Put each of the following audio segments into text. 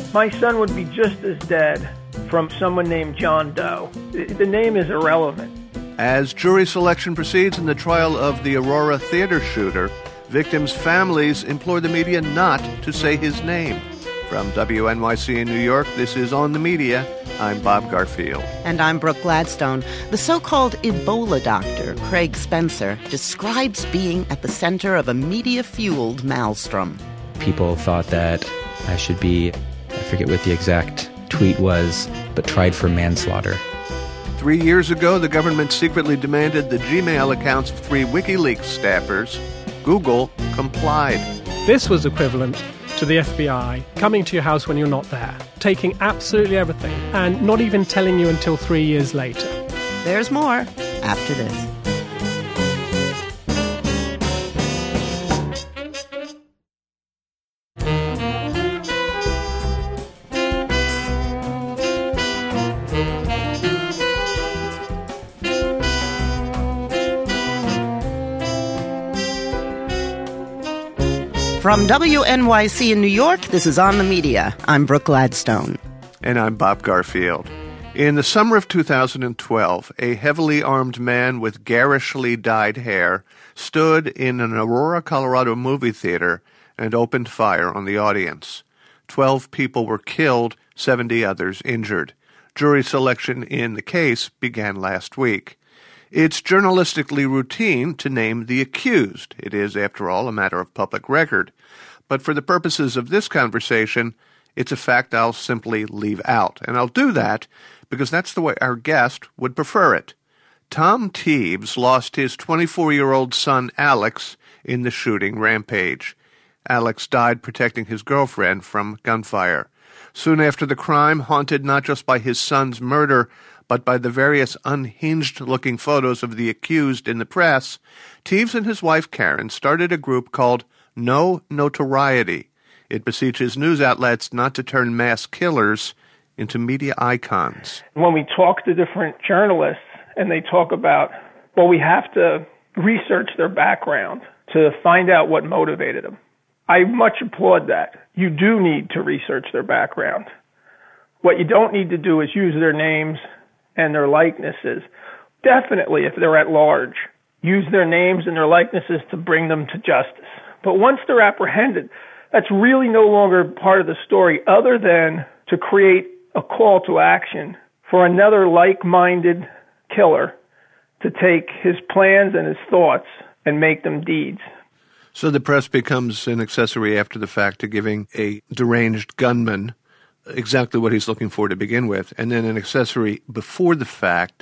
My son would be just as dead from someone named John Doe. The name is irrelevant. As jury selection proceeds in the trial of the Aurora theater shooter, victims' families implore the media not to say his name. From WNYC in New York, this is On the Media. I'm Bob Garfield. And I'm Brooke Gladstone. The so-called Ebola doctor, Craig Spencer, describes being at the center of a media-fueled maelstrom. People thought that I should be, I forget what the exact tweet was, but tried for manslaughter. 3 years ago, the government secretly demanded the Gmail accounts of 3 WikiLeaks staffers. Google complied. This was equivalent to the FBI coming to your house when you're not there, taking absolutely everything, and not even telling you until 3 years later. There's more after this. From WNYC in New York, this is On the Media. I'm Brooke Gladstone. And I'm Bob Garfield. In the summer of 2012, a heavily armed man with garishly dyed hair stood in an Aurora, Colorado movie theater and opened fire on the audience. 12 people were killed, 70 others injured. Jury selection in the case began last week. It's journalistically routine to name the accused. It is, after all, a matter of public record. But for the purposes of this conversation, it's a fact I'll simply leave out. And I'll do that because that's the way our guest would prefer it. Tom Teves lost his 24-year-old son, Alex, in the shooting rampage. Alex died protecting his girlfriend from gunfire. Soon after the crime, haunted not just by his son's murder, but by the various unhinged-looking photos of the accused in the press, Teves and his wife Karen started a group called No Notoriety. It beseeches news outlets not to turn mass killers into media icons. When we talk to different journalists and they talk about, well, we have to research their background to find out what motivated them. I much applaud that. You do need to research their background. What you don't need to do is use their names and their likenesses. Definitely, if they're at large, use their names and their likenesses to bring them to justice. But once they're apprehended, that's really no longer part of the story other than to create a call to action for another like-minded killer to take his plans and his thoughts and make them deeds. So the press becomes an accessory after the fact to giving a deranged gunman exactly what he's looking for to begin with, and then an accessory before the fact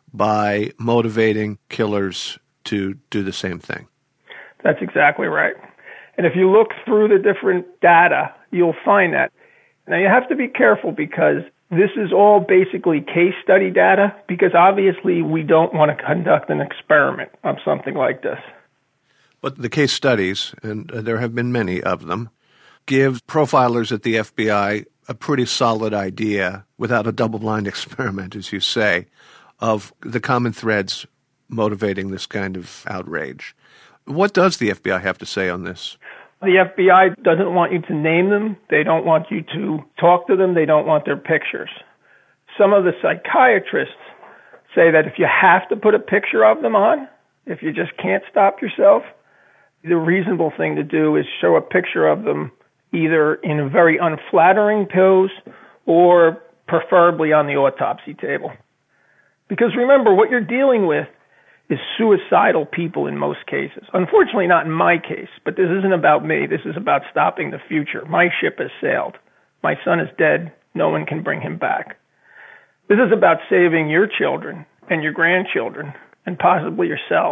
by motivating killers to do the same thing. That's exactly right. And if you look through the different data, you'll find that. Now, you have to be careful because this is all basically case study data, because obviously we don't want to conduct an experiment on something like this. But the case studies, and there have been many of them, give profilers at the FBI a pretty solid idea, without a double-blind experiment, as you say, of the common threads motivating this kind of outrage. What does the FBI have to say on this? The FBI doesn't want you to name them. They don't want you to talk to them. They don't want their pictures. Some of the psychiatrists say that if you have to put a picture of them on, if you just can't stop yourself, the reasonable thing to do is show a picture of them either in a very unflattering pose or preferably on the autopsy table. Because remember, what you're dealing with is suicidal people in most cases. Unfortunately, not in my case, but this isn't about me. This is about stopping the future. My ship has sailed. My son is dead. No one can bring him back. This is about saving your children and your grandchildren and possibly yourself.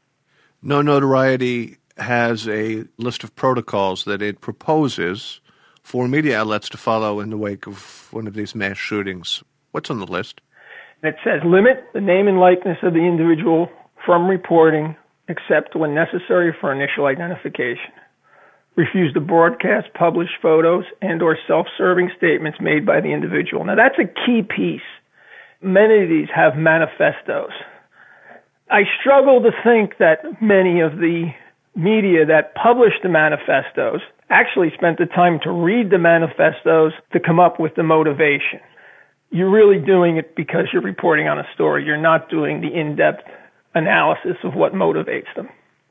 No Notoriety has a list of protocols that it proposes for media outlets to follow in the wake of one of these mass shootings. What's on the list? It says limit the name and likeness of the individual from reporting except when necessary for initial identification. Refuse to broadcast, publish photos, and or self-serving statements made by the individual. Now, that's a key piece. Many of these have manifestos. I struggle to think that many of the media that published the manifestos actually spent the time to read the manifestos to come up with the motivation. You're really doing it because you're reporting on a story. You're not doing the in-depth analysis of what motivates them.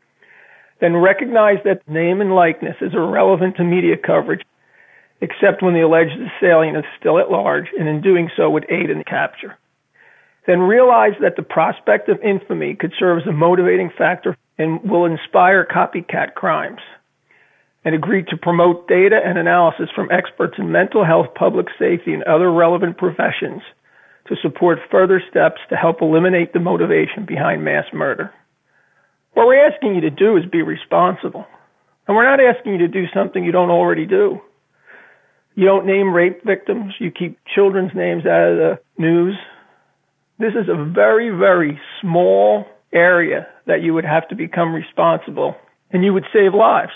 Then recognize that name and likeness is irrelevant to media coverage, except when the alleged assailant is still at large, and in doing so would aid in the capture. Then realize that the prospect of infamy could serve as a motivating factor and will inspire copycat crimes. And agree to promote data and analysis from experts in mental health, public safety, and other relevant professions to support further steps to help eliminate the motivation behind mass murder. What we're asking you to do is be responsible. And we're not asking you to do something you don't already do. You don't name rape victims. You keep children's names out of the news. This is a very, very small area that you would have to become responsible, and you would save lives.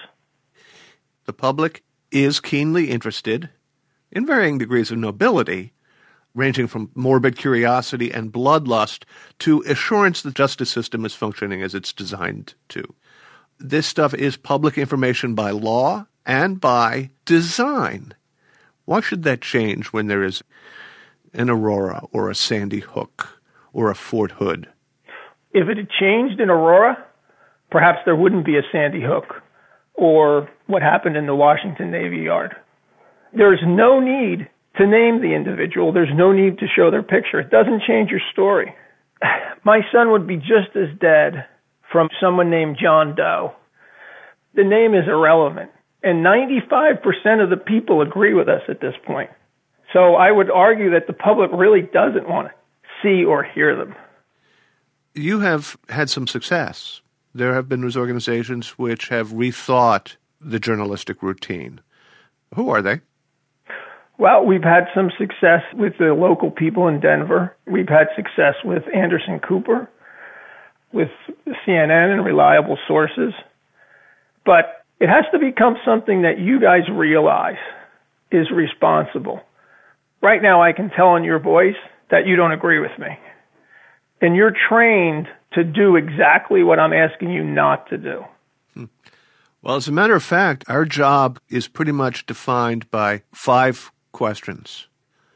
The public is keenly interested, in varying degrees of nobility, ranging from morbid curiosity and bloodlust to assurance the justice system is functioning as it's designed to. This stuff is public information by law and by design. Why should that change when there is an Aurora or a Sandy Hook or a Fort Hood? If it had changed in Aurora, perhaps there wouldn't be a Sandy Hook or what happened in the Washington Navy Yard. There's no need to name the individual. There's no need to show their picture. It doesn't change your story. My son would be just as dead from someone named John Doe. The name is irrelevant. And 95% of the people agree with us at this point. So I would argue that the public really doesn't want to see or hear them. You have had some success. There have been news organizations which have rethought the journalistic routine. Who are they? Well, we've had some success with the local people in Denver. We've had success with Anderson Cooper, with CNN and reliable sources. But it has to become something that you guys realize is responsible. Right now, I can tell in your voice that you don't agree with me. And you're trained to do exactly what I'm asking you not to do. Well, as a matter of fact, our job is pretty much defined by 5 questions.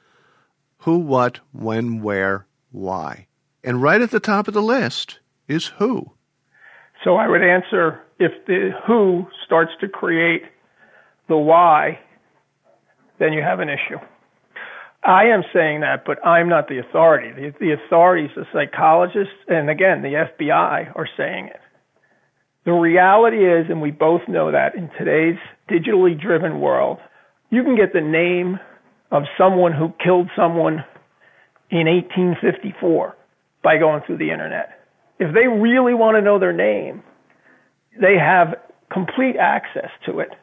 Who, what, when, where, why. And right at the top of the list is who. So I would answer, if the who starts to create the why, then you have an issue. I am saying that, but I'm not the authority. The authorities, the psychologists, and again, the FBI are saying it. The reality is, and we both know that in today's digitally driven world, you can get the name of someone who killed someone in 1854 by going through the internet. If they really want to know their name, they have complete access to it.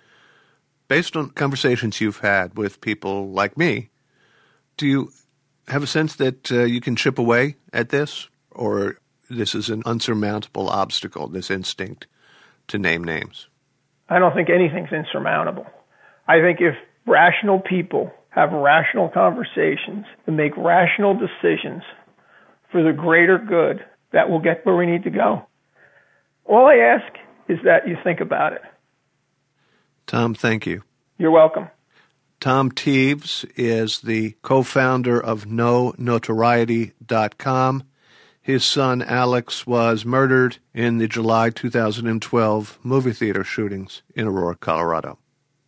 Based on conversations you've had with people like me, do you have a sense that you can chip away at this? Or this is an unsurmountable obstacle, this instinct to name names? I don't think anything's insurmountable. I think if rational people have rational conversations and make rational decisions for the greater good, that will get where we need to go. All I ask is that you think about it. Tom, thank you. You're welcome. Tom Teves is the co-founder of KnowNotoriety.com. His son, Alex, was murdered in the July 2012 movie theater shootings in Aurora, Colorado.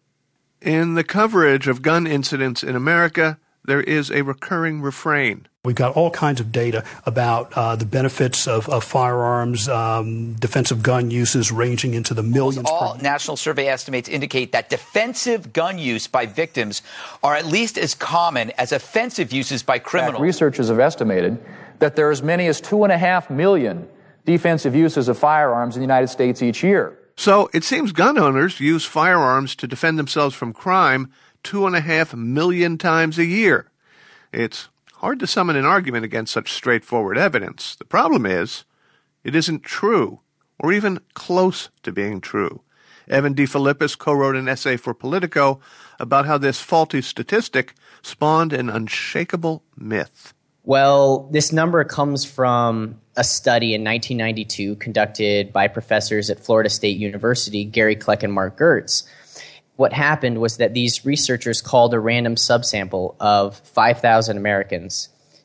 In the coverage of gun incidents in America, there is a recurring refrain. We've got all kinds of data about the benefits of firearms, defensive gun uses ranging into the millions. All national survey estimates indicate that defensive gun use by victims are at least as common as offensive uses by criminals. Researchers have estimated that there are as many as 2.5 million defensive uses of firearms in the United States each year. So it seems gun owners use firearms to defend themselves from crime 2.5 million times a year. It's hard to summon an argument against such straightforward evidence. The problem is, it isn't true, or even close to being true. Evan DeFilippis co-wrote an essay for Politico about how this faulty statistic spawned an unshakable myth. Well, this number comes from a study in 1992 conducted by professors at Florida State University, Gary Kleck and Mark Gertz. What happened was that these researchers called a random subsample of 5,000 Americans.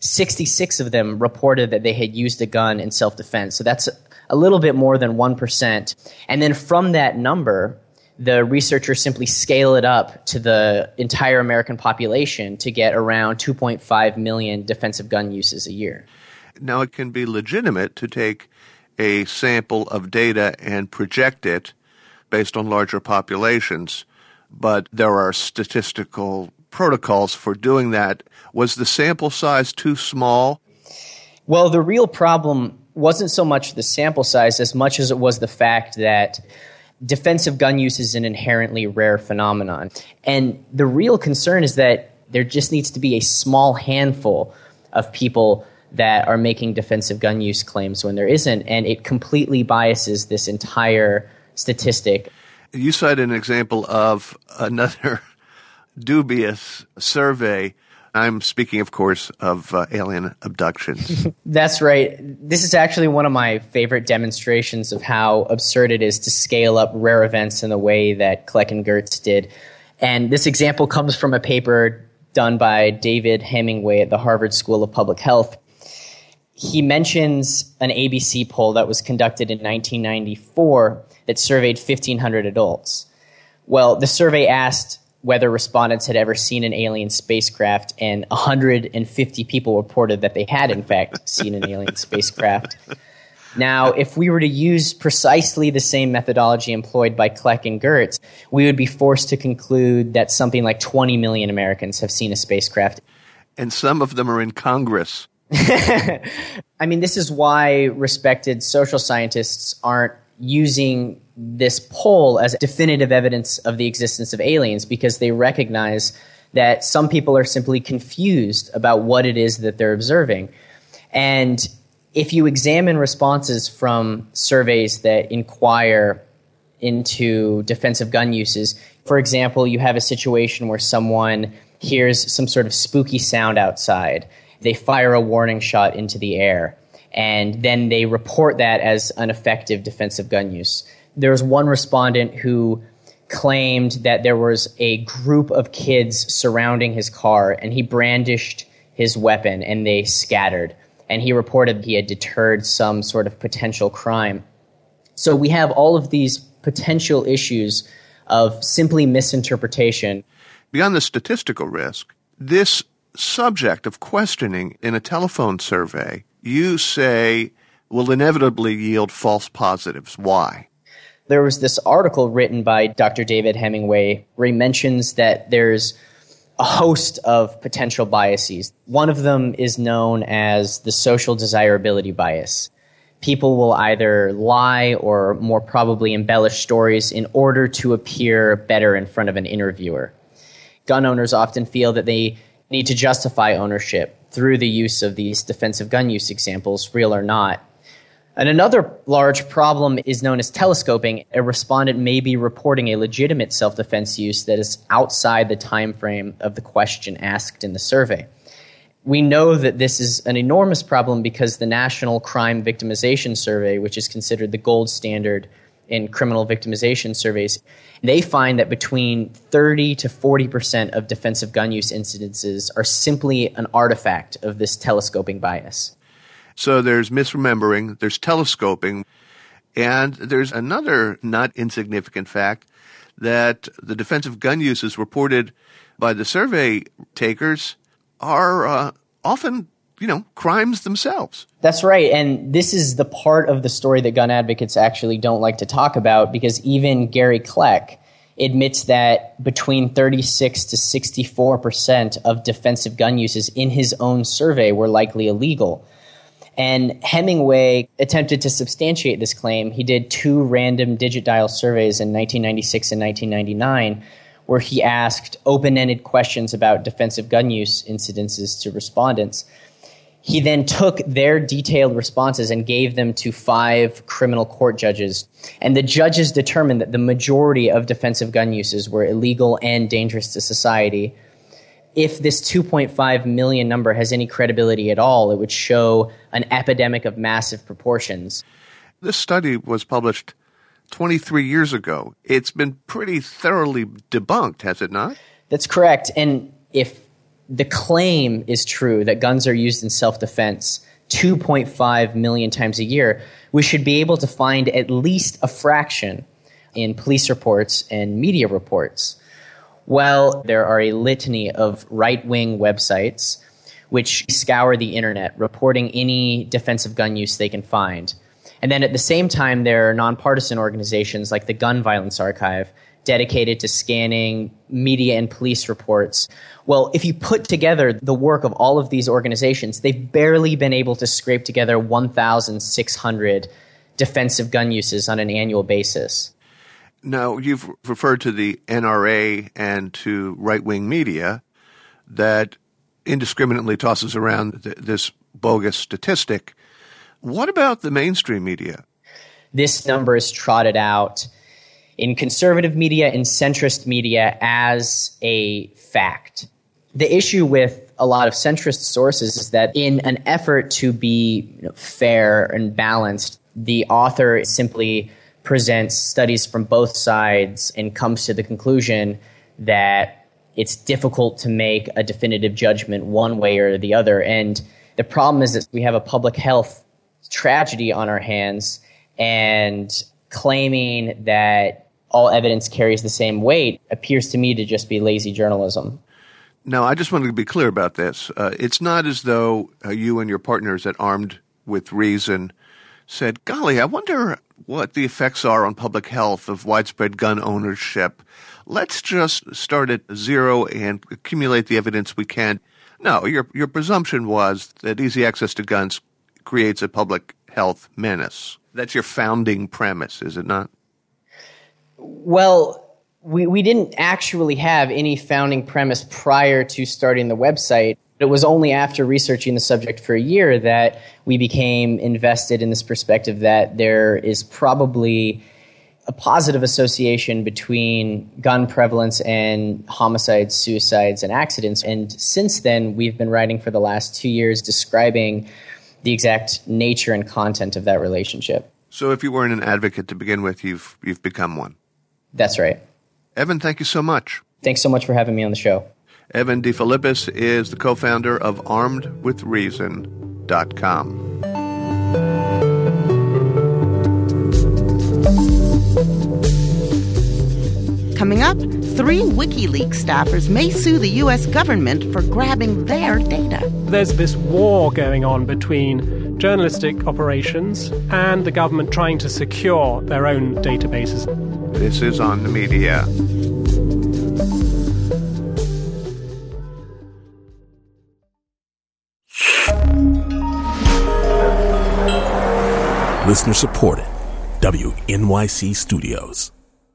66 of them reported that they had used a gun in self-defense. So that's a little bit more than 1%. And then from that number, the researchers simply scale it up to the entire American population to get around 2.5 million defensive gun uses a year. Now, it can be legitimate to take a sample of data and project it based on larger populations, but there are statistical protocols for doing that. Was the sample size too small? Well, the real problem wasn't so much the sample size as much as it was the fact that defensive gun use is an inherently rare phenomenon. And the real concern is that there just needs to be a small handful of people that are making defensive gun use claims when there isn't, and it completely biases this entire statistic. You cite an example of another dubious survey. I'm speaking, of course, of alien abductions. That's right. This is actually one of my favorite demonstrations of how absurd it is to scale up rare events in the way that Kleck and Gertz did. And this example comes from a paper done by David Hemingway at the Harvard School of Public Health. He mentions an ABC poll that was conducted in 1994 that surveyed 1,500 adults. Well, the survey asked whether respondents had ever seen an alien spacecraft, and 150 people reported that they had, in fact, seen an alien spacecraft. Now, if we were to use precisely the same methodology employed by Kleck and Gertz, we would be forced to conclude that something like 20 million Americans have seen a spacecraft. And some of them are in Congress. I mean, this is why respected social scientists aren't using this poll as definitive evidence of the existence of aliens, because they recognize that some people are simply confused about what it is that they're observing. And if you examine responses from surveys that inquire into defensive gun uses, for example, you have a situation where someone hears some sort of spooky sound outside. They fire a warning shot into the air, and then they report that as an effective defensive gun use. There was one respondent who claimed that there was a group of kids surrounding his car, and he brandished his weapon, and they scattered. And he reported he had deterred some sort of potential crime. So we have all of these potential issues of simply misinterpretation. Beyond the statistical risk, this subject of questioning in a telephone survey, you say, will inevitably yield false positives. Why? There was this article written by Dr. David Hemingway where he mentions that there's a host of potential biases. One of them is known as the social desirability bias. People will either lie or more probably embellish stories in order to appear better in front of an interviewer. Gun owners often feel that they need to justify ownership through the use of these defensive gun use examples, real or not. And another large problem is known as telescoping. A respondent may be reporting a legitimate self-defense use that is outside the time frame of the question asked in the survey. We know that this is an enormous problem because the National Crime Victimization Survey, which is considered the gold standard in criminal victimization surveys, they find that between 30 to 40% of defensive gun use incidences are simply an artifact of this telescoping bias. So there's misremembering, there's telescoping, and there's another not insignificant fact that the defensive gun uses reported by the survey takers are often, crimes themselves. That's right, and this is the part of the story that gun advocates actually don't like to talk about, because even Gary Kleck admits that between 36 to 64% of defensive gun uses in his own survey were likely illegal. And Hemingway attempted to substantiate this claim. He did 2 random digit dial surveys in 1996 and 1999 where he asked open-ended questions about defensive gun use incidences to respondents. He then took their detailed responses and gave them to 5 criminal court judges. And the judges determined that the majority of defensive gun uses were illegal and dangerous to society. if this 2.5 million number has any credibility at all, it would show an epidemic of massive proportions. This study was published 23 years ago. It's been pretty thoroughly debunked, has it not? That's correct. And if the claim is true that guns are used in self-defense 2.5 million times a year, we should be able to find at least a fraction in police reports and media reports. Well, there are a litany of right-wing websites which scour the internet, reporting any defensive gun use they can find. And then at the same time, there are nonpartisan organizations like the Gun Violence Archive, dedicated to scanning media and police reports. Well, if you put together the work of all of these organizations, they've barely been able to scrape together 1,600 defensive gun uses on an annual basis. Now, you've referred to the NRA and to right-wing media that indiscriminately tosses around this bogus statistic. What about the mainstream media? This number is trotted out in conservative media and centrist media as a fact. The issue with a lot of centrist sources is that in an effort to be fair and balanced, the author simply presents studies from both sides and comes to the conclusion that it's difficult to make a definitive judgment one way or the other. And the problem is that we have a public health tragedy on our hands, and claiming that all evidence carries the same weight appears to me to just be lazy journalism. Now, I just wanted to be clear about this. It's not as though you and your partners at Armed with Reason said, golly, I wonder what the effects are on public health of widespread gun ownership. Let's just start at zero and accumulate the evidence we can. No, your presumption was that easy access to guns creates a public health menace. That's your founding premise, is it not? Well, we didn't actually have any founding premise prior to starting the website. It was only after researching the subject for a year that we became invested in this perspective that there is probably a positive association between gun prevalence and homicides, suicides, and accidents. And since then, we've been writing for the last 2 years describing the exact nature and content of that relationship. So if you weren't an advocate to begin with, you've become one. That's right. Evan, thank you so much. Thanks so much for having me on the show. Evan DeFilippis is the co-founder of ArmedWithReason.com. Coming up, 3 WikiLeaks staffers may sue the U.S. government for grabbing their data. There's this war going on between journalistic operations and the government trying to secure their own databases. This is On the Media. Listener supported. WNYC Studios.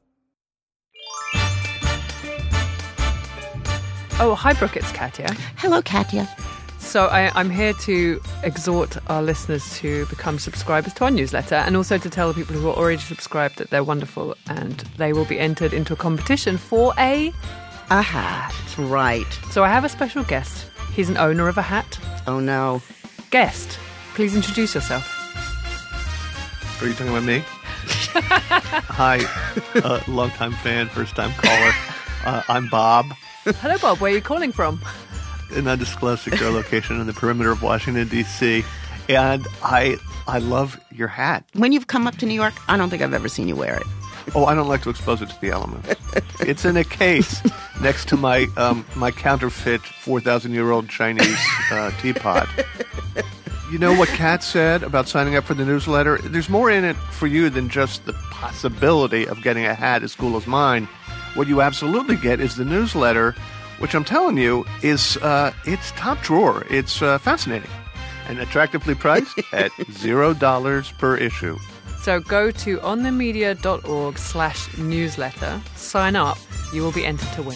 Oh, hi, Brooke, it's Katya. Hello, Katya. So I'm here to exhort our listeners to become subscribers to our newsletter, and also to tell the people who are already subscribed that they're wonderful and they will be entered into a competition for a hat. Right. So I have a special guest. He's an owner of a hat. Oh, no. Guest, please introduce yourself. Are you talking about me? Hi, long-time fan, first-time caller. I'm Bob. Hello, Bob. Where are you calling from? An undisclosed secure location in the perimeter of Washington, D.C. And I love your hat. When you've come up to New York, I don't think I've ever seen you wear it. Oh, I don't like to expose it to the elements. It's in a case next to my counterfeit 4,000-year-old Chinese teapot. You know what Kat said about signing up for the newsletter? There's more in it for you than just the possibility of getting a hat as cool as mine. What you absolutely get is the newsletter, which I'm telling you is it's top drawer. It's fascinating and attractively priced at $0 per issue. So go to onthemedia.org/newsletter, sign up, you will be entered to win.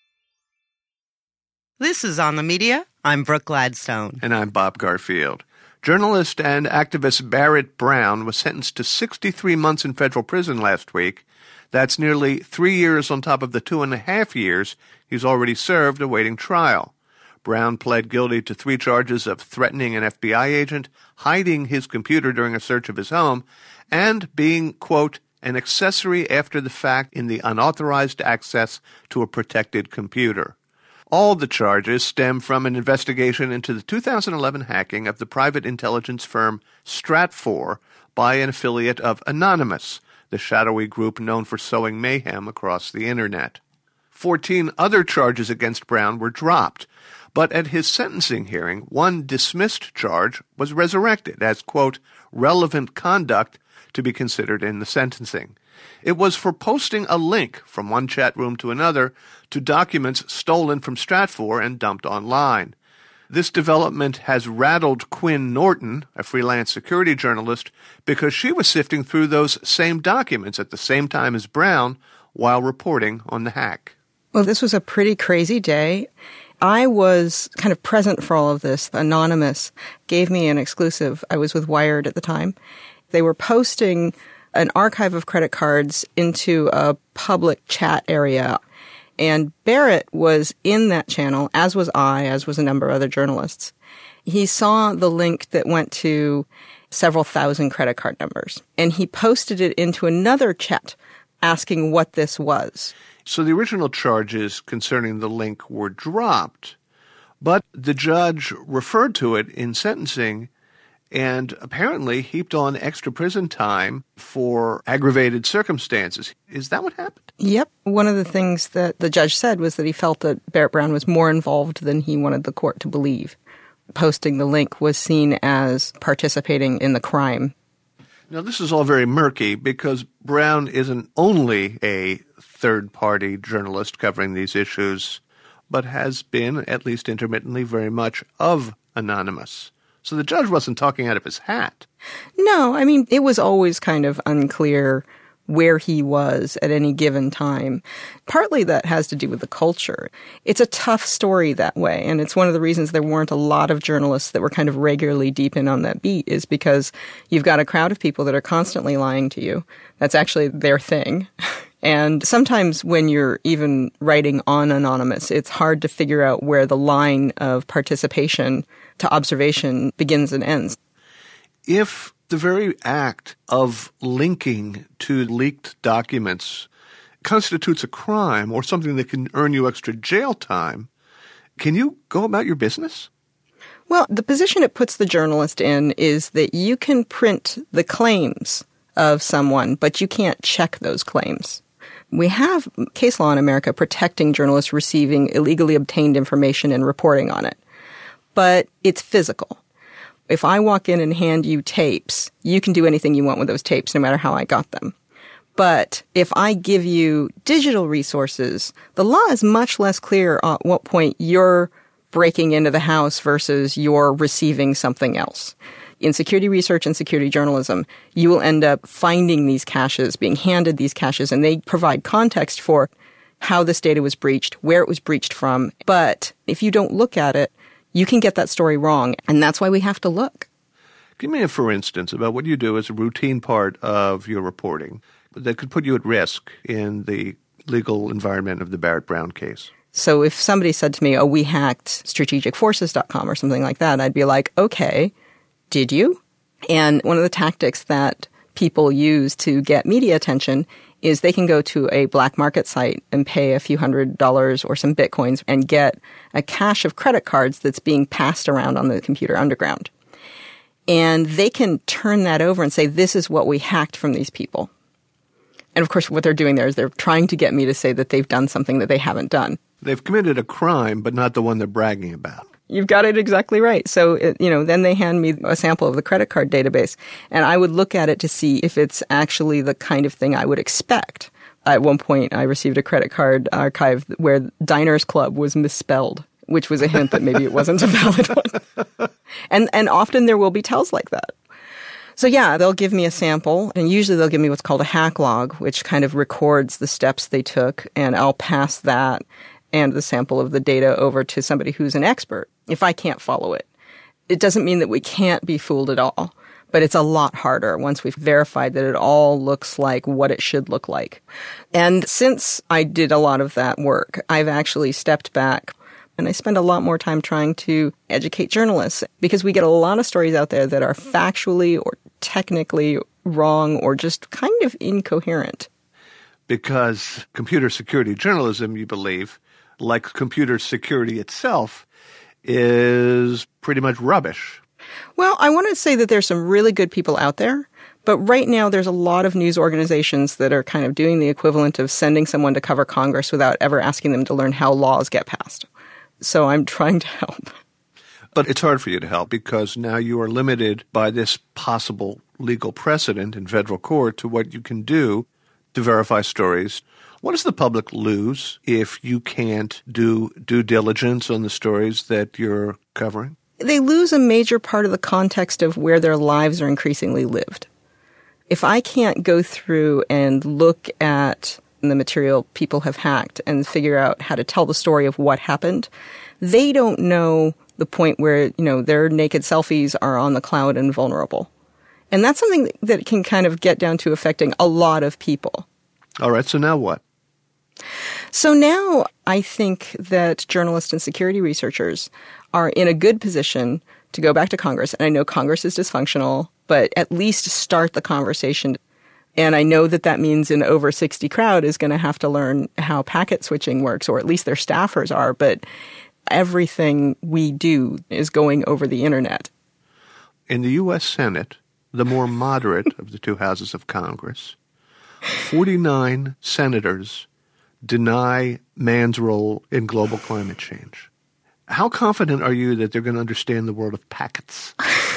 This is On the Media. I'm Brooke Gladstone. And I'm Bob Garfield. Journalist and activist Barrett Brown was sentenced to 63 months in federal prison last week. That's nearly 3 years on top of the 2.5 years he's already served awaiting trial. Brown pled guilty to 3 charges of threatening an FBI agent, hiding his computer during a search of his home, and being, quote, an accessory after the fact in the unauthorized access to a protected computer. All the charges stem from an investigation into the 2011 hacking of the private intelligence firm Stratfor by an affiliate of Anonymous, the shadowy group known for sowing mayhem across the Internet. 14 other charges against Brown were dropped, but at his sentencing hearing, one dismissed charge was resurrected as, quote, relevant conduct to be considered in the sentencing. It was for posting a link from one chat room to another to documents stolen from Stratfor and dumped online. This development has rattled Quinn Norton, a freelance security journalist, because she was sifting through those same documents at the same time as Brown while reporting on the hack. Well, this was a pretty crazy day. I was kind of present for all of this. Anonymous gave me an exclusive. I was with Wired at the time. They were posting an archive of credit cards into a public chat area. And Barrett was in that channel, as was I, as was a number of other journalists. He saw the link that went to several thousand credit card numbers, and he posted it into another chat asking what this was. So the original charges concerning the link were dropped, but the judge referred to it in sentencing and apparently heaped on extra prison time for aggravated circumstances. Is that what happened? Yep. One of the things that the judge said was that he felt that Barrett Brown was more involved than he wanted the court to believe. Posting the link was seen as participating in the crime. Now, this is all very murky because Brown isn't only a third-party journalist covering these issues, but has been, at least intermittently, very much of Anonymous. So the judge wasn't talking out of his hat. No, I mean, it was always kind of unclear where he was at any given time. Partly that has to do with the culture. It's a tough story that way, and it's one of the reasons there weren't a lot of journalists that were kind of regularly deep in on that beat, is because you've got a crowd of people that are constantly lying to you. That's actually their thing. And sometimes when you're even writing on Anonymous, it's hard to figure out where the line of participation to observation begins and ends. If the very act of linking to leaked documents constitutes a crime or something that can earn you extra jail time, can you go about your business? Well, the position it puts the journalist in is that you can print the claims of someone, but you can't check those claims. We have case law in America protecting journalists receiving illegally obtained information and reporting on it. But it's physical. If I walk in and hand you tapes, you can do anything you want with those tapes, no matter how I got them. But if I give you digital resources, the law is much less clear at what point you're breaking into the house versus you're receiving something else. In security research and security journalism, you will end up finding these caches, being handed these caches, and they provide context for how this data was breached, where it was breached from. But if you don't look at it, you can get that story wrong, and that's why we have to look. Give me a for instance about what you do as a routine part of your reporting that could put you at risk in the legal environment of the Barrett Brown case. So if somebody said to me, we hacked strategicforces.com or something like that, I'd be like, okay, did you? And one of the tactics that people use to get media attention is they can go to a black market site and pay a few $100s or some Bitcoins and get a cache of credit cards that's being passed around on the computer underground. And they can turn that over and say, this is what we hacked from these people. And of course, what they're doing there is they're trying to get me to say that they've done something that they haven't done. They've committed a crime, but not the one they're bragging about. You've got it exactly right. So, then they hand me a sample of the credit card database, and I would look at it to see if it's actually the kind of thing I would expect. At one point, I received a credit card archive where Diners Club was misspelled, which was a hint that maybe it wasn't a valid one. And often there will be tells like that. So yeah, they'll give me a sample, and usually they'll give me what's called a hack log, which kind of records the steps they took, and I'll pass that and the sample of the data over to somebody who's an expert if I can't follow it. It doesn't mean that we can't be fooled at all, but it's a lot harder once we've verified that it all looks like what it should look like. And since I did a lot of that work, I've actually stepped back and I spend a lot more time trying to educate journalists because we get a lot of stories out there that are factually or technically wrong or just kind of incoherent. Because computer security journalism, you believe, like computer security itself, is pretty much rubbish. Well, I want to say that there's some really good people out there, but right now there's a lot of news organizations that are kind of doing the equivalent of sending someone to cover Congress without ever asking them to learn how laws get passed. So I'm trying to help. But it's hard for you to help because now you are limited by this possible legal precedent in federal court to what you can do to verify stories. What does the public lose if you can't do due diligence on the stories that you're covering? They lose a major part of the context of where their lives are increasingly lived. If I can't go through and look at the material people have hacked and figure out how to tell the story of what happened, they don't know the point where, their naked selfies are on the cloud and vulnerable. And that's something that can kind of get down to affecting a lot of people. All right, so now what? So now I think that journalists and security researchers are in a good position to go back to Congress. And I know Congress is dysfunctional, but at least start the conversation. And I know that means an over 60 crowd is going to have to learn how packet switching works, or at least their staffers are. But everything we do is going over the internet. In the U.S. Senate, the more moderate of the two houses of Congress, 49 senators deny man's role in global climate change. How confident are you that they're going to understand the world of packets?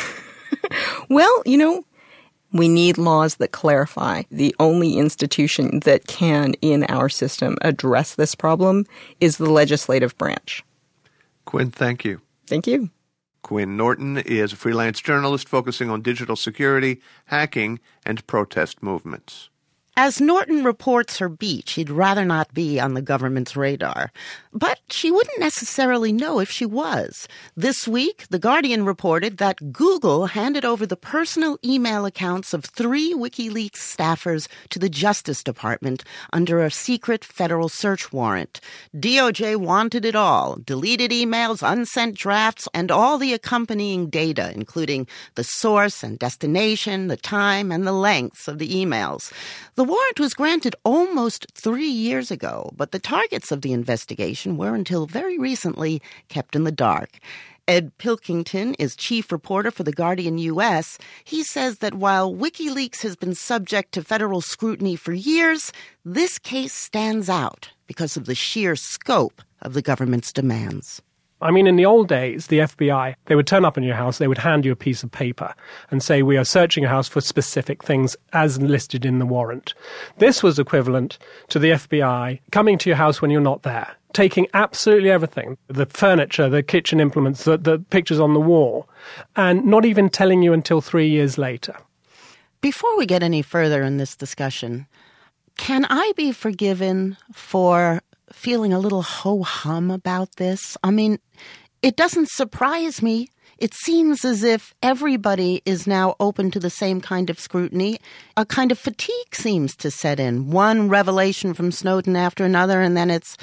Well, we need laws that clarify. The only institution that can, in our system, address this problem is the legislative branch. Quinn, thank you. Thank you. Quinn Norton is a freelance journalist focusing on digital security, hacking, and protest movements. As Norton reports her beat, she'd rather not be on the government's radar. But she wouldn't necessarily know if she was. This week, The Guardian reported that Google handed over the personal email accounts of 3 WikiLeaks staffers to the Justice Department under a secret federal search warrant. DOJ wanted it all: deleted emails, unsent drafts, and all the accompanying data, including the source and destination, the time, and the lengths of the emails. The warrant was granted almost 3 years ago, but the targets of the investigation were until very recently kept in the dark. Ed Pilkington is chief reporter for The Guardian U.S. He says that while WikiLeaks has been subject to federal scrutiny for years, this case stands out because of the sheer scope of the government's demands. I mean, in the old days, the FBI, they would turn up in your house, they would hand you a piece of paper and say, we are searching your house for specific things as listed in the warrant. This was equivalent to the FBI coming to your house when you're not there, taking absolutely everything, the furniture, the kitchen implements, the pictures on the wall, and not even telling you until 3 years later. Before we get any further in this discussion, can I be forgiven for feeling a little ho-hum about this? I mean, it doesn't surprise me. It seems as if everybody is now open to the same kind of scrutiny. A kind of fatigue seems to set in. One revelation from Snowden after another, and then it's,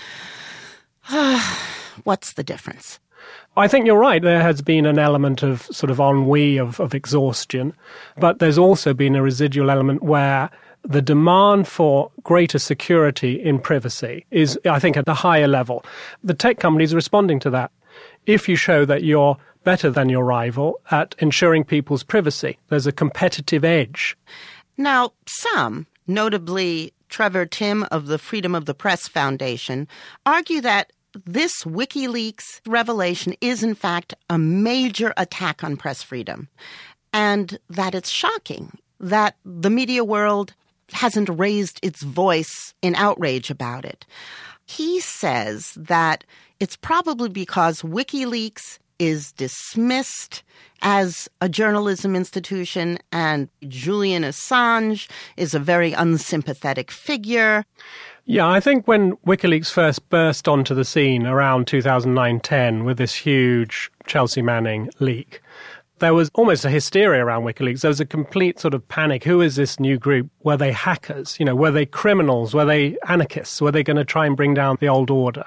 what's the difference? I think you're right. There has been an element of sort of ennui, of exhaustion, but there's also been a residual element where the demand for greater security in privacy is, I think, at the higher level. The tech companies are responding to that. If you show that you're better than your rival at ensuring people's privacy, there's a competitive edge. Now, some, notably Trevor Timm of the Freedom of the Press Foundation, argue that this WikiLeaks revelation is, in fact, a major attack on press freedom, and that it's shocking that the media world hasn't raised its voice in outrage about it. He says that it's probably because WikiLeaks is dismissed as a journalism institution and Julian Assange is a very unsympathetic figure. Yeah, I think when WikiLeaks first burst onto the scene around 2009-10 with this huge Chelsea Manning leak, There was almost a hysteria around WikiLeaks. There was a complete sort of panic. Who is this new group? Were they hackers? Were they criminals? Were they anarchists? Were they going to try and bring down the old order?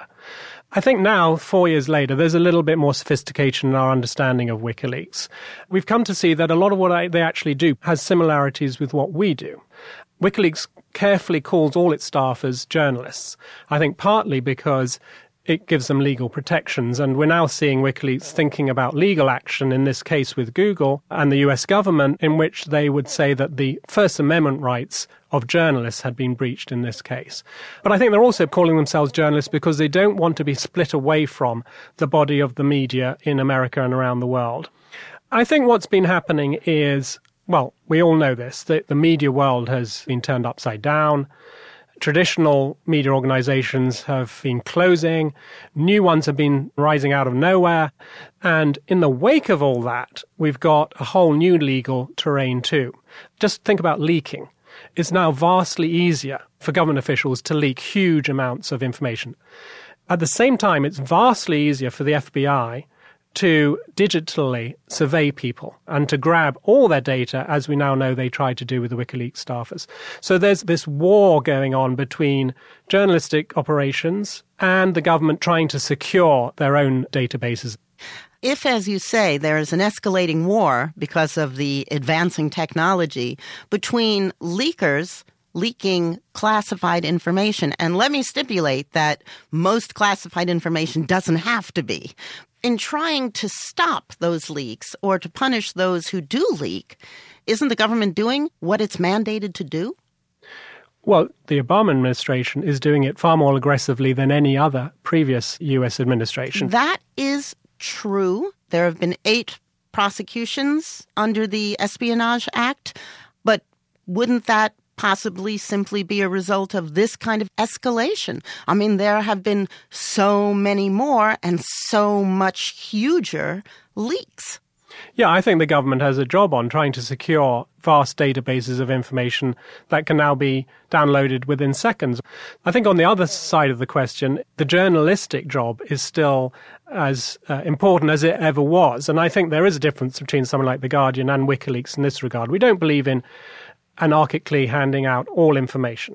I think now, 4 years later, there's a little bit more sophistication in our understanding of WikiLeaks. We've come to see that a lot of what they actually do has similarities with what we do. WikiLeaks carefully calls all its staffers journalists, I think partly because it gives them legal protections. And we're now seeing WikiLeaks thinking about legal action, in this case with Google and the US government, in which they would say that the First Amendment rights of journalists had been breached in this case. But I think they're also calling themselves journalists because they don't want to be split away from the body of the media in America and around the world. I think what's been happening is, well, we all know this, that the media world has been turned upside down. Traditional media organizations have been closing. New ones have been rising out of nowhere. And in the wake of all that, we've got a whole new legal terrain too. Just think about leaking. It's now vastly easier for government officials to leak huge amounts of information. At the same time, it's vastly easier for the FBI to digitally survey people and to grab all their data, as we now know they tried to do with the WikiLeaks staffers. So there's this war going on between journalistic operations and the government trying to secure their own databases. If, as you say, there is an escalating war because of the advancing technology between leakers leaking classified information, and let me stipulate that most classified information doesn't have to be, in trying to stop those leaks or to punish those who do leak, isn't the government doing what it's mandated to do? Well, the Obama administration is doing it far more aggressively than any other previous U.S. administration. That is true. There have been 8 prosecutions under the Espionage Act, but wouldn't that possibly simply be a result of this kind of escalation? I mean, there have been so many more and so much huger leaks. Yeah, I think the government has a job on trying to secure vast databases of information that can now be downloaded within seconds. I think on the other side of the question, the journalistic job is still as important as it ever was. And I think there is a difference between someone like The Guardian and WikiLeaks in this regard. We don't believe in anarchically handing out all information.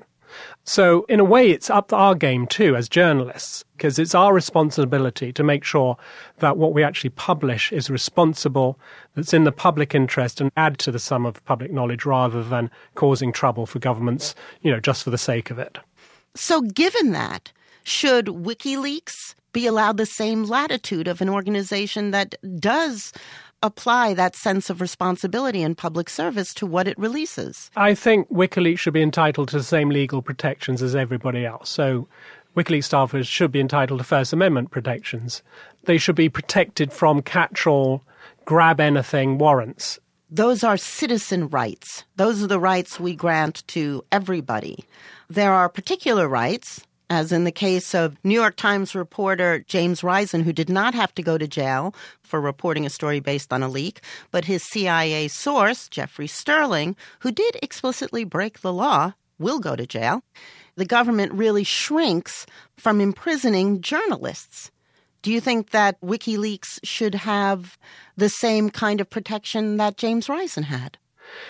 So in a way, it's up to our game too as journalists, because it's our responsibility to make sure that what we actually publish is responsible, that's in the public interest, and add to the sum of public knowledge rather than causing trouble for governments, just for the sake of it. So given that, should WikiLeaks be allowed the same latitude of an organization that does apply that sense of responsibility and public service to what it releases? I think WikiLeaks should be entitled to the same legal protections as everybody else. So WikiLeaks staffers should be entitled to First Amendment protections. They should be protected from catch-all, grab-anything warrants. Those are citizen rights. Those are the rights we grant to everybody. There are particular rights, as in the case of New York Times reporter James Risen, who did not have to go to jail for reporting a story based on a leak, but his CIA source, Jeffrey Sterling, who did explicitly break the law, will go to jail. The government really shrinks from imprisoning journalists. Do you think that WikiLeaks should have the same kind of protection that James Risen had?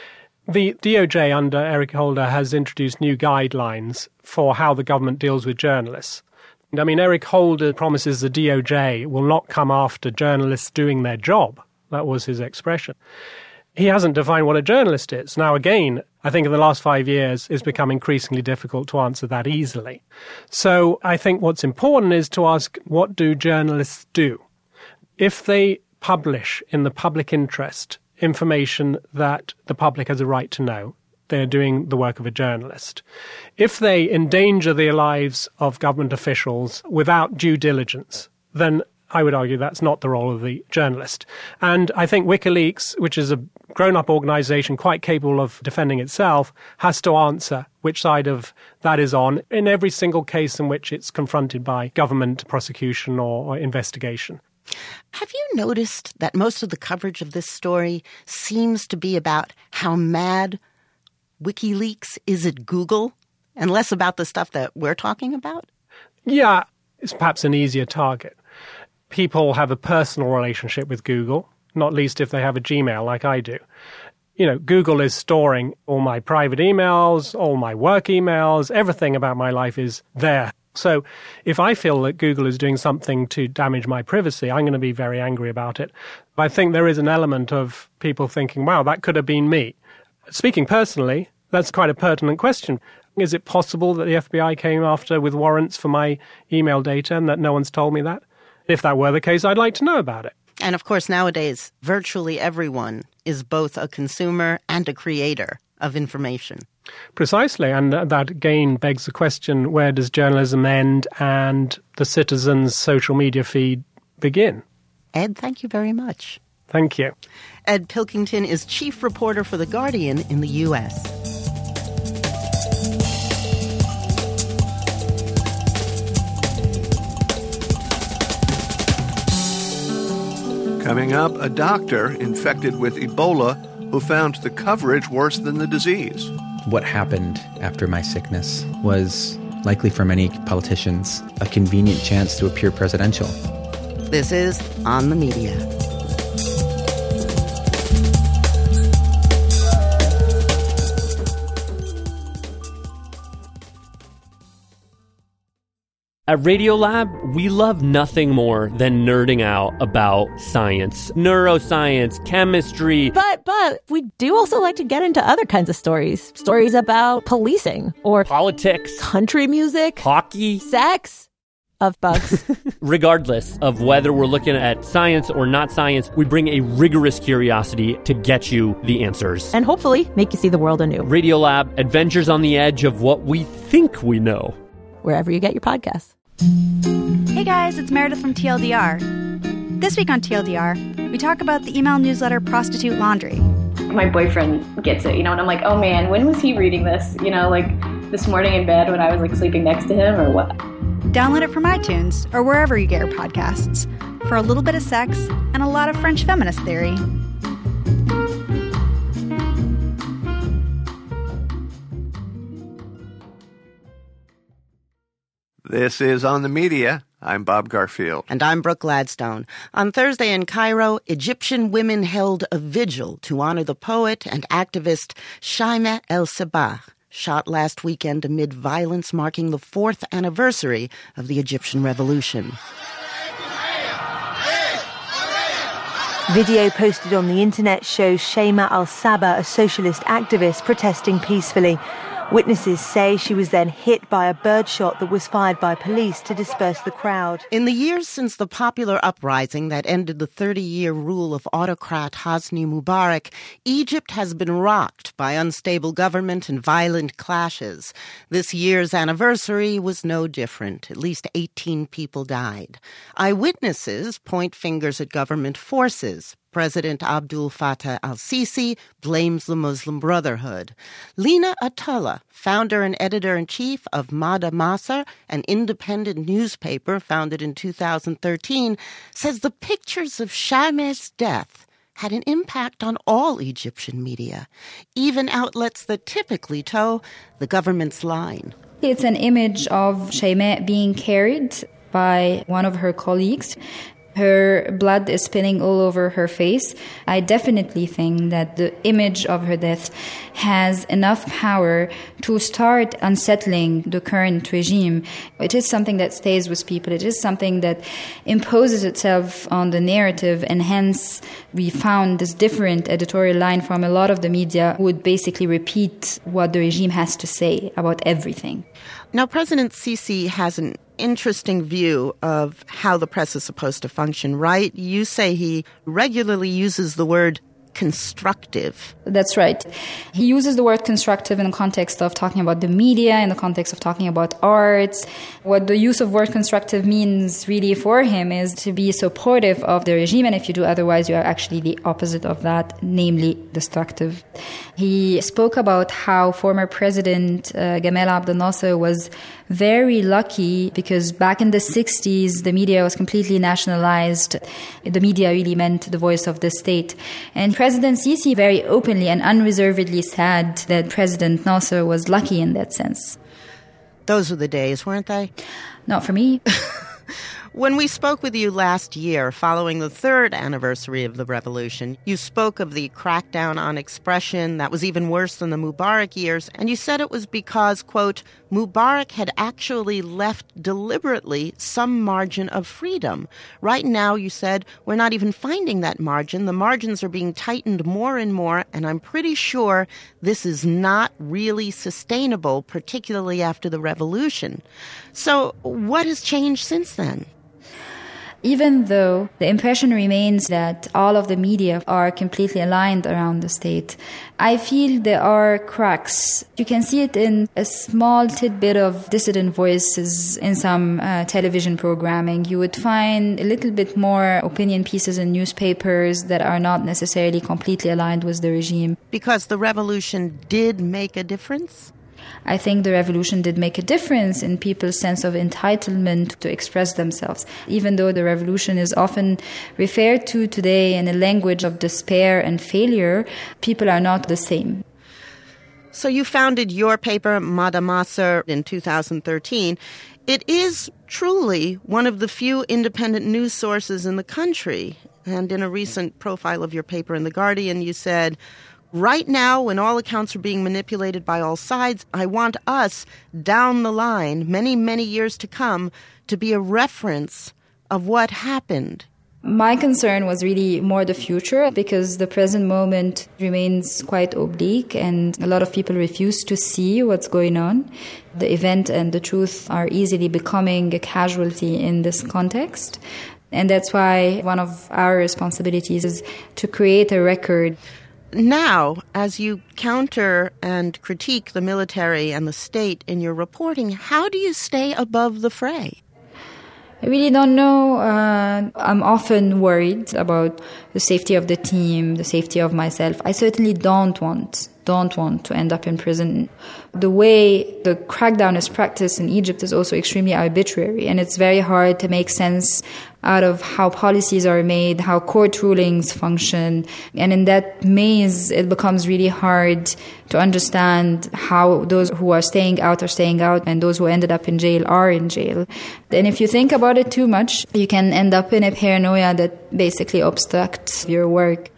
The DOJ under Eric Holder has introduced new guidelines for how the government deals with journalists. I mean, Eric Holder promises the DOJ will not come after journalists doing their job. That was his expression. He hasn't defined what a journalist is. Now, again, I think in the last 5 years, it's become increasingly difficult to answer that easily. So I think what's important is to ask, what do journalists do? If they publish in the public interest information that the public has a right to know, they're doing the work of a journalist. If they endanger the lives of government officials without due diligence, then I would argue that's not the role of the journalist. And I think WikiLeaks, which is a grown-up organization quite capable of defending itself, has to answer which side of that is on in every single case in which it's confronted by government prosecution or investigation. Have you noticed that most of the coverage of this story seems to be about how mad WikiLeaks is at Google and less about the stuff that we're talking about? Yeah, it's perhaps an easier target. People have a personal relationship with Google. not least if they have a Gmail like I do. Google is storing all my private emails, all my work emails, everything about my life is there. So if I feel that Google is doing something to damage my privacy, I'm going to be very angry about it. But I think there is an element of people thinking, wow, that could have been me. Speaking personally, that's quite a pertinent question. Is it possible that the FBI came after with warrants for my email data and that no one's told me that? If that were the case, I'd like to know about it. And of course, nowadays, virtually everyone is both a consumer and a creator of information. Precisely, and that again begs the question, where does journalism end and the citizen's social media feed begin? Ed, thank you very much. Thank you. Ed Pilkington is chief reporter for The Guardian in the U.S. Coming up, a doctor infected with Ebola who found the coverage worse than the disease. What happened after my sickness was, likely for many politicians, a convenient chance to appear presidential. This is On the Media. At Radiolab, we love nothing more than nerding out about science, neuroscience, chemistry. But we do also like to get into other kinds of stories. Stories about policing or politics, country music, hockey, sex, of bugs. Regardless of whether we're looking at science or not science, we bring a rigorous curiosity to get you the answers. And hopefully make you see the world anew. Radiolab, adventures on the edge of what we think we know. Wherever you get your podcasts. Hey guys, it's Meredith from TLDR. This week on TLDR, we talk about the email newsletter Prostitute Laundry. My boyfriend gets it, and I'm like, oh man, when was he reading this? This morning in bed when I was sleeping next to him or what? Download it from iTunes or wherever you get your podcasts for a little bit of sex and a lot of French feminist theory. This is On the Media. I'm Bob Garfield. And I'm Brooke Gladstone. On Thursday in Cairo, Egyptian women held a vigil to honor the poet and activist Shaima El-Sabah, shot last weekend amid violence marking the 4th anniversary of the Egyptian Revolution. Video posted on the internet shows Shaima El-Sabah, a socialist activist, protesting peacefully. Witnesses say she was then hit by a birdshot that was fired by police to disperse the crowd. In the years since the popular uprising that ended the 30-year rule of autocrat Hosni Mubarak, Egypt has been rocked by unstable government and violent clashes. This year's anniversary was no different. At least 18 people died. Eyewitnesses point fingers at government forces. President Abdul Fattah al-Sisi blames the Muslim Brotherhood. Lina Atullah, founder and editor-in-chief of Mada Masr, an independent newspaper founded in 2013, says the pictures of Shaima's death had an impact on all Egyptian media, even outlets that typically toe the government's line. It's an image of Shaima being carried by one of her colleagues. Her blood is spilling all over her face. I definitely think that the image of her death has enough power to start unsettling the current regime. It is something that stays with people. It is something that imposes itself on the narrative, and hence we found this different editorial line from a lot of the media who would basically repeat what the regime has to say about everything. Now, President Sisi has an interesting view of how the press is supposed to function, right? You say he regularly uses the word constructive. That's right. He uses the word constructive in the context of talking about the media, in the context of talking about arts. What the use of word constructive means really for him is to be supportive of the regime, and if you do otherwise, you are actually the opposite of that, namely destructive. He spoke about how former President Gamal Abdel Nasser was very lucky because back in the 60s, the media was completely nationalized. The media really meant the voice of the state. And President Sisi very openly and unreservedly said that President Nasser was lucky in that sense. Those were the days, weren't they? Not for me. When we spoke with you last year, following the 3rd anniversary of the revolution, you spoke of the crackdown on expression that was even worse than the Mubarak years, and you said it was because, quote, Mubarak had actually left deliberately some margin of freedom. Right now, you said, we're not even finding that margin. The margins are being tightened more and more, and I'm pretty sure this is not really sustainable, particularly after the revolution. So what has changed since then? Even though the impression remains that all of the media are completely aligned around the state, I feel there are cracks. You can see it in a small tidbit of dissident voices in some television programming. You would find a little bit more opinion pieces in newspapers that are not necessarily completely aligned with the regime. Because the revolution did make a difference? I think the revolution did make a difference in people's sense of entitlement to express themselves. Even though the revolution is often referred to today in a language of despair and failure, people are not the same. So you founded your paper, Mada Masa, in 2013. It is truly one of the few independent news sources in the country. And in a recent profile of your paper in The Guardian, you said, right now, when all accounts are being manipulated by all sides, I want us, down the line, many, many years to come, to be a reference of what happened. My concern was really more the future, because the present moment remains quite oblique and a lot of people refuse to see what's going on. The event and the truth are easily becoming a casualty in this context. And that's why one of our responsibilities is to create a record. Now, as you counter and critique the military and the state in your reporting, how do you stay above the fray? I really don't know. I'm often worried about the safety of the team, the safety of myself. I certainly don't want to end up in prison. The way the crackdown is practiced in Egypt is also extremely arbitrary, and it's very hard to make sense out of how policies are made, how court rulings function. And in that maze, it becomes really hard to understand how those who are staying out, and those who ended up in jail are in jail. And if you think about it too much, you can end up in a paranoia that basically obstructs your work.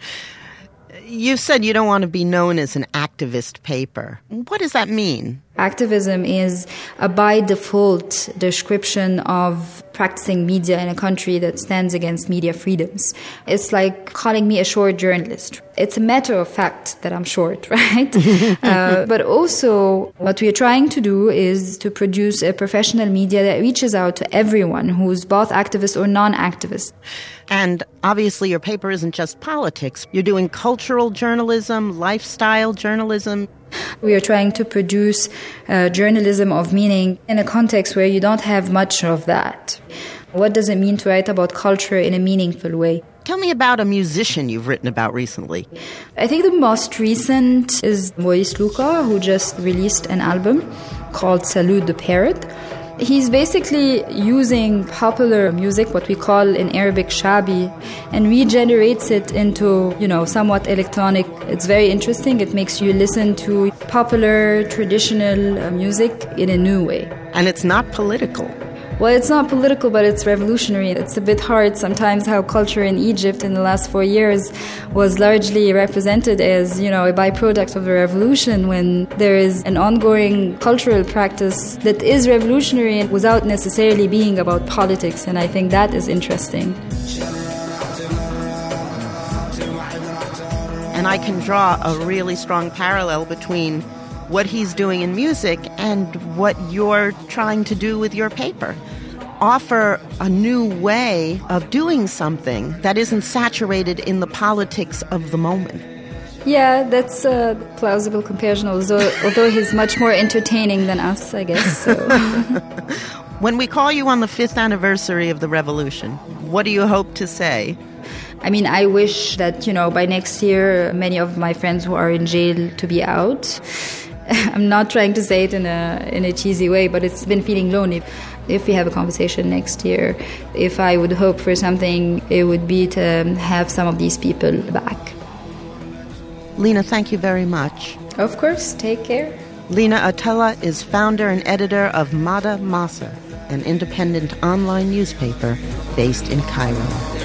You said you don't want to be known as an activist paper. What does that mean? Activism is a by default description of practicing media in a country that stands against media freedoms. It's like calling me a short journalist. It's a matter of fact that I'm short, right? But also what we're trying to do is to produce a professional media that reaches out to everyone who's both activist or non-activist. And obviously your paper isn't just politics. You're doing cultural journalism, lifestyle journalism. We are trying to produce journalism of meaning in a context where you don't have much of that. What does it mean to write about culture in a meaningful way? Tell me about a musician you've written about recently. I think the most recent is Maurice Luca, who just released an album called Salud the Parrot. He's basically using popular music, what we call in Arabic shabi, and regenerates it into, somewhat electronic. It's very interesting. It makes you listen to popular, traditional music in a new way. And it's not political. Well, it's not political, but it's revolutionary. It's a bit hard sometimes how culture in Egypt in the last 4 years was largely represented as, a byproduct of the revolution, when there is an ongoing cultural practice that is revolutionary without necessarily being about politics. And I think that is interesting. And I can draw a really strong parallel between what he's doing in music and what you're trying to do with your paper. Offer a new way of doing something that isn't saturated in the politics of the moment. Yeah, that's a plausible comparison, although he's much more entertaining than us, I guess. So. When we call you on the 5th anniversary of the revolution, what do you hope to say? I mean, I wish that, by next year, many of my friends who are in jail to be out. I'm not trying to say it in a cheesy way, but it's been feeling lonely. If we have a conversation next year, if I would hope for something, it would be to have some of these people back. Lina, thank you very much. Of course, take care. Lina Atella is founder and editor of Mada Masa. an independent online newspaper based in Cairo.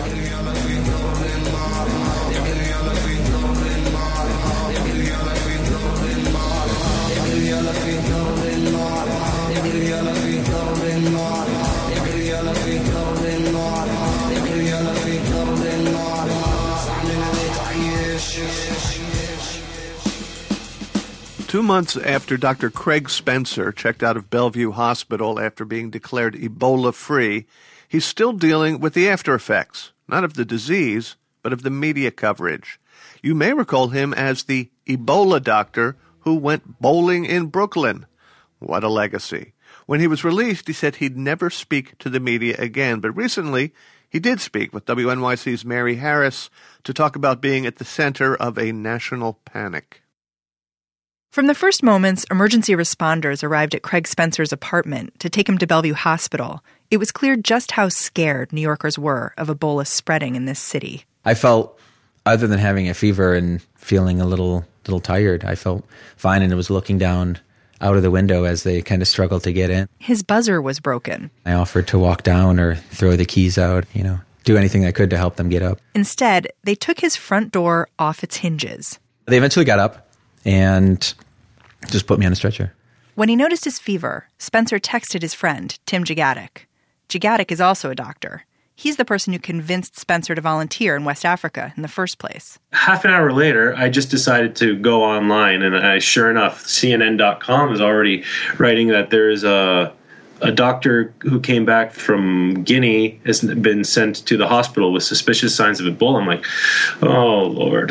2 months after Dr. Craig Spencer checked out of Bellevue Hospital after being declared Ebola-free, he's still dealing with the after effects, not of the disease, but of the media coverage. You may recall him as the Ebola doctor who went bowling in Brooklyn. What a legacy. When he was released, he said he'd never speak to the media again, but recently he did speak with WNYC's Mary Harris to talk about being at the center of a national panic. From the first moments emergency responders arrived at Craig Spencer's apartment to take him to Bellevue Hospital, it was clear just how scared New Yorkers were of Ebola spreading in this city. I felt, other than having a fever and feeling a little tired, I felt fine and was looking down out of the window as they kind of struggled to get in. His buzzer was broken. I offered to walk down or throw the keys out, do anything I could to help them get up. Instead, they took his front door off its hinges. They eventually got up and just put me on a stretcher. When he noticed his fever, Spencer texted his friend, Tim Jagatic. Jagatic is also a doctor. He's the person who convinced Spencer to volunteer in West Africa in the first place. Half an hour later, I just decided to go online, and sure enough, CNN.com is already writing that there's a doctor who came back from Guinea has been sent to the hospital with suspicious signs of Ebola. I'm like, oh, Lord.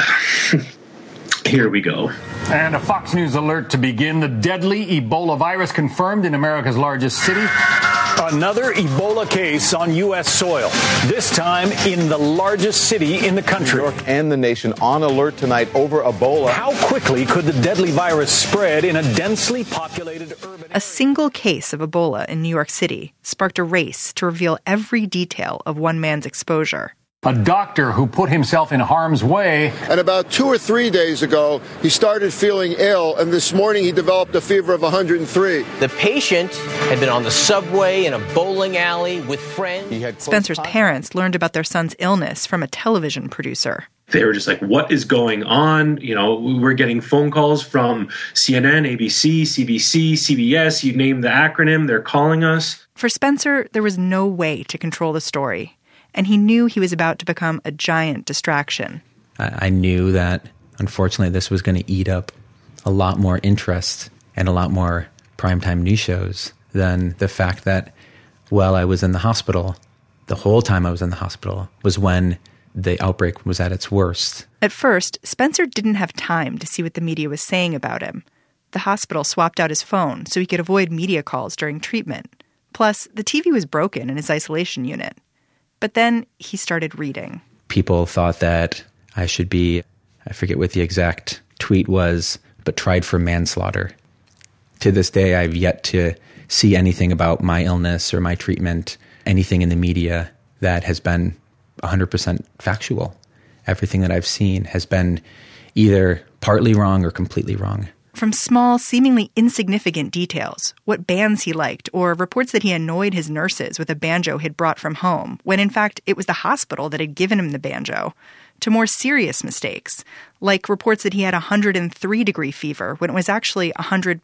Here we go. And a Fox News alert to begin. The deadly Ebola virus confirmed in America's largest city. Another Ebola case on U.S. soil, this time in the largest city in the country. New York and the nation on alert tonight over Ebola. How quickly could the deadly virus spread in a densely populated urban... A single case of Ebola in New York City sparked a race to reveal every detail of one man's exposure. A doctor who put himself in harm's way. And about 2 or 3 days ago, he started feeling ill, and this morning he developed a fever of 103. The patient had been on the subway, in a bowling alley with friends. Spencer's parents learned about their son's illness from a television producer. They were just like, what is going on? We were getting phone calls from CNN, ABC, CBC, CBS, you name the acronym, they're calling us. For Spencer, there was no way to control the story. And he knew he was about to become a giant distraction. I knew that, unfortunately, this was going to eat up a lot more interest and a lot more primetime news shows than the fact that while I was in the hospital, the whole time I was in the hospital was when the outbreak was at its worst. At first, Spencer didn't have time to see what the media was saying about him. The hospital swapped out his phone so he could avoid media calls during treatment. Plus, the TV was broken in his isolation unit. But then he started reading. People thought that I should be, I forget what the exact tweet was, but tried for manslaughter. To this day, I've yet to see anything about my illness or my treatment, anything in the media that has been 100% factual. Everything that I've seen has been either partly wrong or completely wrong. From small, seemingly insignificant details, what bands he liked, or reports that he annoyed his nurses with a banjo he'd brought from home, when in fact it was the hospital that had given him the banjo, to more serious mistakes, like reports that he had 103-degree fever when it was actually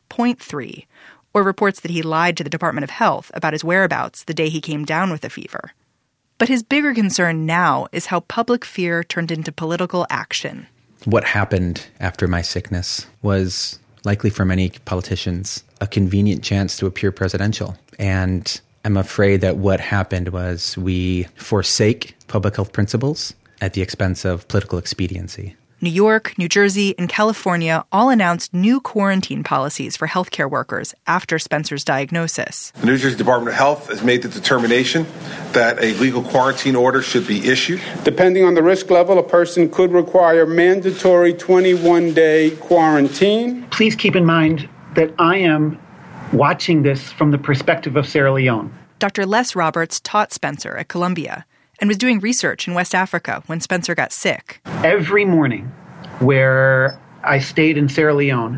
100.3, or reports that he lied to the Department of Health about his whereabouts the day he came down with a fever. But his bigger concern now is how public fear turned into political action. What happened after my sickness was, likely for many politicians, a convenient chance to appear presidential. And I'm afraid that what happened was we forsake public health principles at the expense of political expediency. New York, New Jersey, and California all announced new quarantine policies for healthcare workers after Spencer's diagnosis. The New Jersey Department of Health has made the determination that a legal quarantine order should be issued. Depending on the risk level, a person could require mandatory 21-day quarantine. Please keep in mind that I am watching this from the perspective of Sierra Leone. Dr. Les Roberts taught Spencer at Columbia and was doing research in West Africa when Spencer got sick. Every morning where I stayed in Sierra Leone,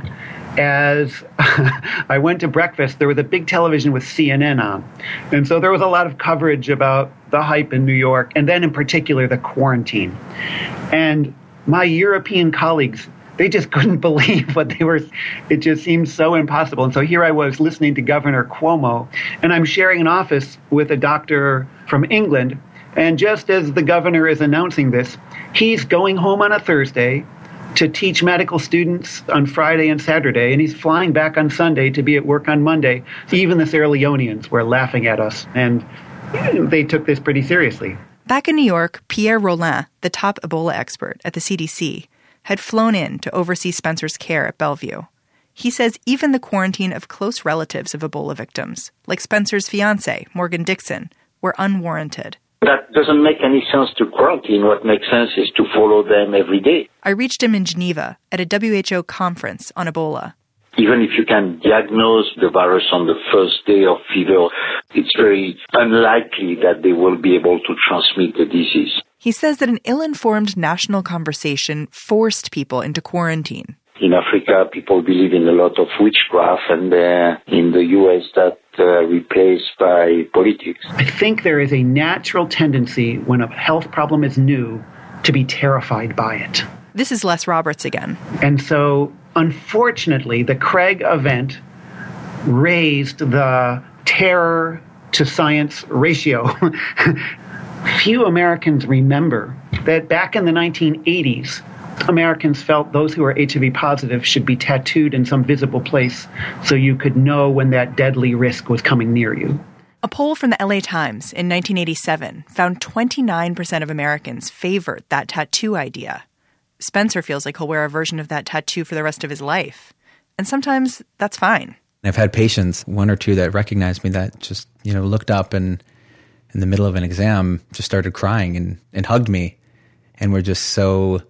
as I went to breakfast, there was a big television with CNN on. And so there was a lot of coverage about the hype in New York, and then in particular the quarantine. And my European colleagues, they just couldn't believe what they were. It just seemed so impossible. And so here I was listening to Governor Cuomo, and I'm sharing an office with a doctor from England. And just as the governor is announcing this, he's going home on a Thursday to teach medical students on Friday and Saturday, and he's flying back on Sunday to be at work on Monday. Even the Sierra Leoneans were laughing at us, and they took this pretty seriously. Back in New York, Pierre Rolin, the top Ebola expert at the CDC, had flown in to oversee Spencer's care at Bellevue. He says even the quarantine of close relatives of Ebola victims, like Spencer's fiancée, Morgan Dixon, were unwarranted. That doesn't make any sense to quarantine. What makes sense is to follow them every day. I reached him in Geneva at a WHO conference on Ebola. Even if you can diagnose the virus on the first day of fever, it's very unlikely that they will be able to transmit the disease. He says that an ill-informed national conversation forced people into quarantine. In Africa, people believe in a lot of witchcraft, and in the U.S., that replaced by politics. I think there is a natural tendency when a health problem is new to be terrified by it. This is Les Roberts again. And so, unfortunately, the Craig event raised the terror to science ratio. Few Americans remember that back in the 1980s, Americans felt those who were HIV positive should be tattooed in some visible place so you could know when that deadly risk was coming near you. A poll from the LA Times in 1987 found 29% of Americans favored that tattoo idea. Spencer feels like he'll wear a version of that tattoo for the rest of his life. And sometimes that's fine. I've had patients, one or two, that recognized me that just, looked up and in the middle of an exam just started crying and hugged me and were just so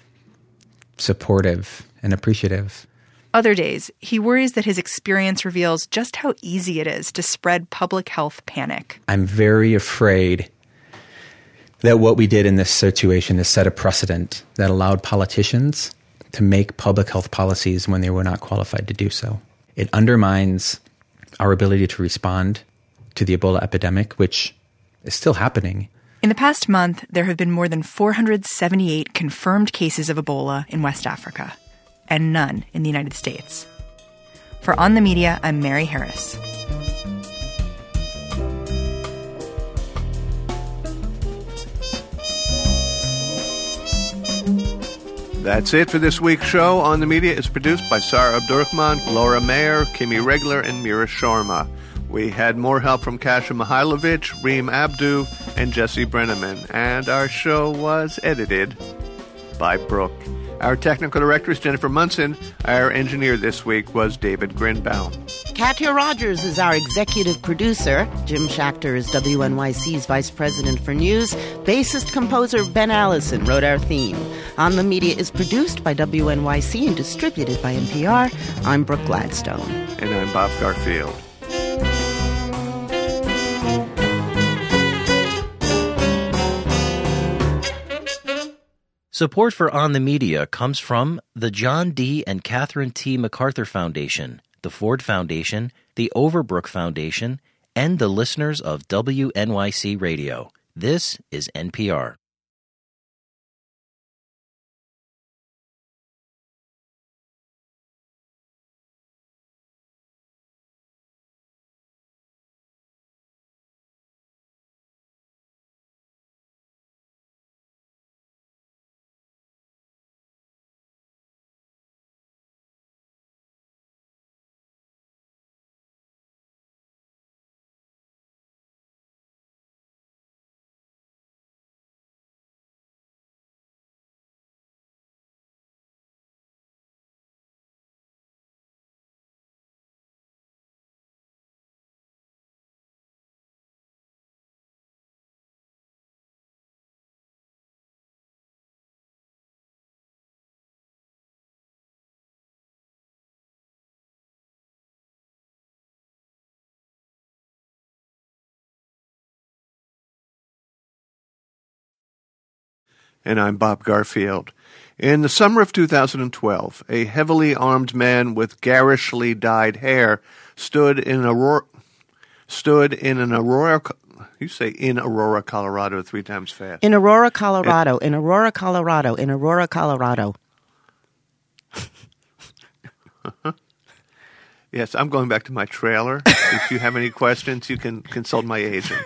supportive and appreciative. Other days, he worries that his experience reveals just how easy it is to spread public health panic. I'm very afraid that what we did in this situation is set a precedent that allowed politicians to make public health policies when they were not qualified to do so. It undermines our ability to respond to the Ebola epidemic, which is still happening. In the past month, there have been more than 478 confirmed cases of Ebola in West Africa, and none in the United States. For On the Media, I'm Mary Harris. That's it for this week's show. On the Media is produced by Sarah Abdurrahman, Laura Mayer, Kimi Regler, and Mira Sharma. We had more help from Kasia Mihailovich, Reem Abdu, and Jesse Brenneman. And our show was edited by Brooke. Our technical director is Jennifer Munson. Our engineer this week was David Grinbaum. Katya Rogers is our executive producer. Jim Schachter is WNYC's vice president for news. Bassist-composer Ben Allison wrote our theme. On the Media is produced by WNYC and distributed by NPR. I'm Brooke Gladstone. And I'm Bob Garfield. Support for On the Media comes from the John D. and Catherine T. MacArthur Foundation, the Ford Foundation, the Overbrook Foundation, and the listeners of WNYC Radio. This is NPR. And I'm Bob Garfield. In the summer of 2012, a heavily armed man with garishly dyed hair stood in Aurora, you say in Aurora, Colorado 3 times fast. In Aurora, Colorado. In Aurora, Colorado. In Aurora, Colorado. Yes, I'm going back to my trailer. If you have any questions, you can consult my agent.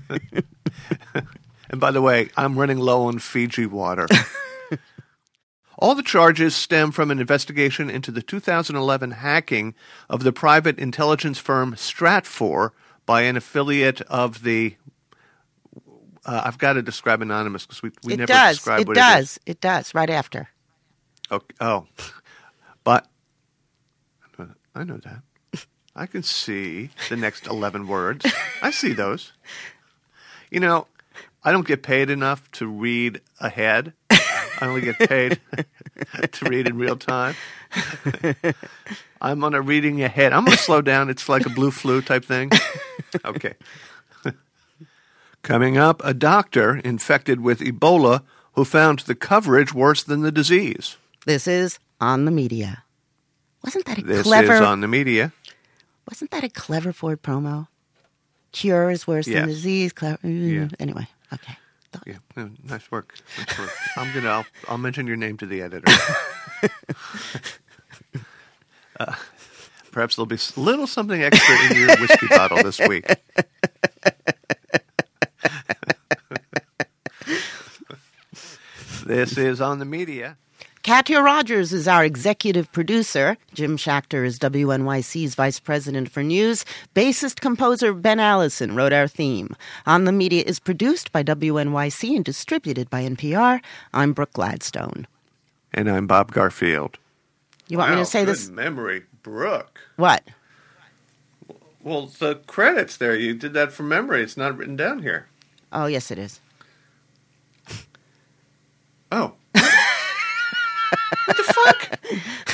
And by the way, I'm running low on Fiji water. All the charges stem from an investigation into the 2011 hacking of the private intelligence firm Stratfor by an affiliate of the... I've got to describe Anonymous because we never describe what it is. It does, right after. Okay. Oh. But I know that. I can see the next 11 words. I see those. You know, I don't get paid enough to read ahead. I only get paid to read in real time. I'm on a reading ahead. I'm going to slow down. It's like a blue flu type thing. Okay. Coming up, a doctor infected with Ebola who found the coverage worse than the disease. This is On the Media. Wasn't that a This clever... is On the Media. Wasn't that a clever Ford promo? Cure is worse than disease. Yeah. Anyway, okay. Yeah, nice work. Nice work. I'll mention your name to the editor. Perhaps there'll be a little something extra in your whiskey bottle this week. This is On the Media. Katya Rogers is our executive producer. Jim Schachter is WNYC's vice president for news. Bassist-composer Ben Allison wrote our theme. On the Media is produced by WNYC and distributed by NPR. I'm Brooke Gladstone. And I'm Bob Garfield. You want me to say good this? Memory, Brooke. What? Well, the credits there, you did that from memory. It's not written down here. Oh, yes, it is. Oh. What the fuck?